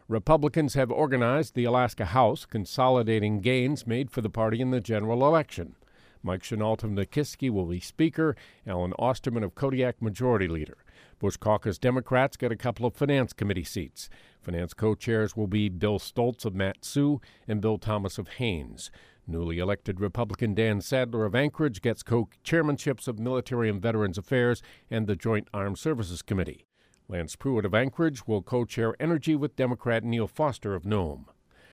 Republicans have organized the Alaska House, consolidating gains made for the party in the general election. Mike Chenault of Nikiski will be Speaker, Alan Osterman of Kodiak Majority Leader. Bush Caucus Democrats get a couple of Finance Committee seats. Finance co-chairs will be Bill Stoltz of Mat-Su and Bill Thomas of Haines. Newly elected Republican Dan Sadler of Anchorage gets co-chairmanships of Military and Veterans Affairs and the Joint Armed Services Committee. Lance Pruitt of Anchorage will co-chair Energy with Democrat Neil Foster of Nome.